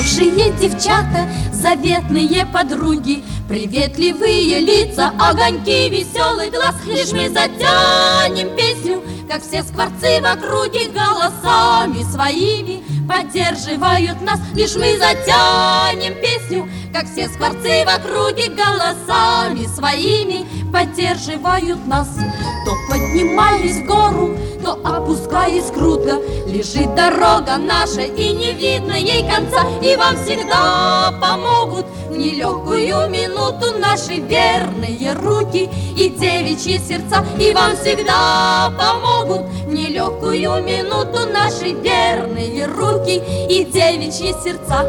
Хорошие девчата, заветные подруги, приветливые лица, огоньки, веселый глаз. Лишь мы затянем песню, как все скворцы в округе, голосами своими поддерживают нас. Лишь мы затянем песню, как все скворцы в округе, голосами своими поддерживают нас. То поднимаясь в гору, то опускаясь круто, лежит дорога наша, и не видно ей конца. И вам всегда помогут в нелегкую минуту наши верные руки и девичьи сердца. И вам всегда помогут в нелегкую минуту наши верные руки и девичьи сердца.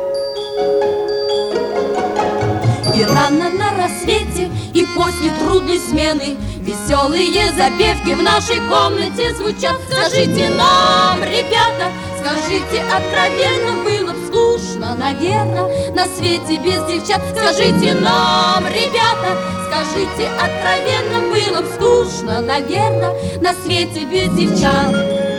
И рано на рассвете, и после трудной смены веселые запевки в нашей комнате звучат. Скажите нам, ребята, скажите откровенно, было б скучно, наверное, на свете без девчат. Скажите нам, ребята, скажите откровенно, было б скучно, наверное, на свете без девчат.